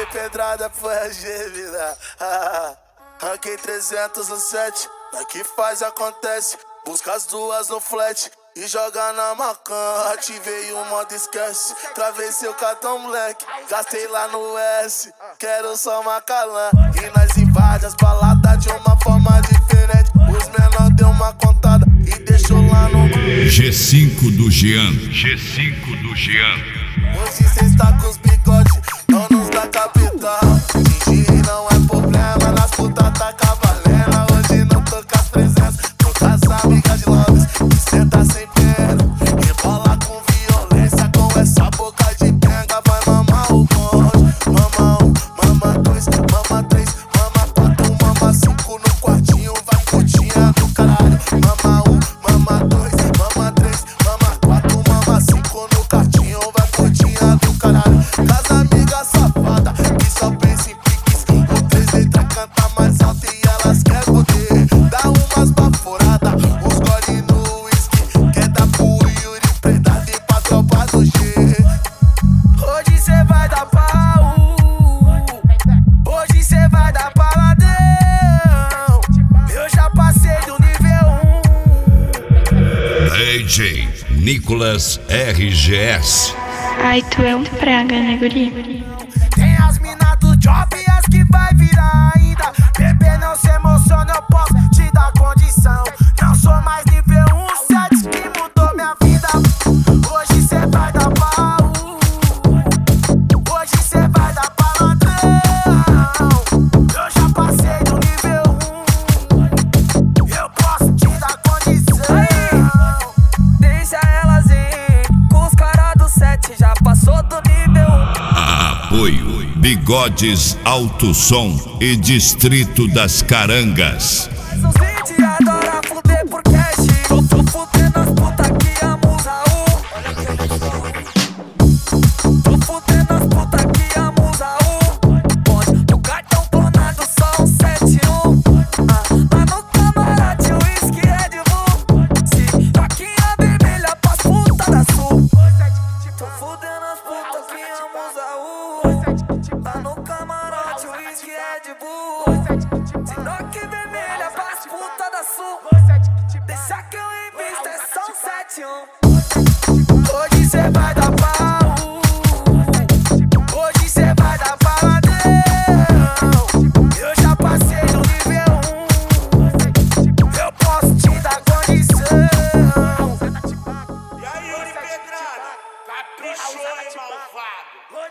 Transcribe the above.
pedrada foi a gêmea. Ranquei 300 no set, daqui faz acontece. Busca as duas no flat e joga na macan. Ativei o modo esquece, travei seu cartão moleque. Gastei lá no S, quero só Macalã. E nós invade as baladas de uma forma diferente. Os menor deu uma contada e deixou lá no G5 do Jean. G5 do Jean. Hoje cê está com os bigodes, donos da capital. Fingir não é problema, nas putas tá cavalendo. Hoje não tô com as presenças, tô com as amigas de Londres. E cê tá sem pena, rebola com violência. Com essa boca de penga vai mamar o bonde. Mama 1, mama 2, mama 3, mama 4, mama 5 no quartinho. Vai putinha do caralho. Mama 1, mama 2, mama 3, mama 4, mama 5 no quartinho. Vai putinha do caralho. Das amigas safada que só pensa em piques. O 3 letra canta mais alto e elas querem poder. Dá umas baforadas, os gole no whisky. Quer dar pro Yuri predado e pra tropa do G. Hoje cê vai dar pau, hoje cê vai dar paladão. Eu já passei do nível 1. DJ Nicolas RGS. Ai, tu é um praga, né, guri? Tem as mina do job e as que vai virar ainda. Bebê, não se emociona, eu posso te dar condição. Não sou mais nível 1, 7 que mudou minha vida. Hoje cê vai dar pau, hoje cê vai dar paladão. Eu já passei do nível 1, eu posso te dar condição. Deixa elas ir, com os caras do 7 já passou do nível 1. Apoio Bigodes Alto Som e Distrito das Carangas. Os vídeos adoram fuder por cash. Tô fudendo as putas que amam os Raul. Tô fudendo as putas que amam os Raul. Pode o cartão clonado só um 71. Lá no camarote o whisky Red Bull. Se faquinha vermelha pras putas da sul. Tô fudendo as putas que amam os Raul. Lá no camarote o whisky Red Bull. Sinoque vermelha pras putas da sul. Deixa que eu invisto, é só um 71. Hoje cê vai dar pau, hoje cê vai dar paladão. Eu já passei do nível 1, eu posso te dar condição. E aí, Yuri Pedrada? Caprichou, hein, malvado?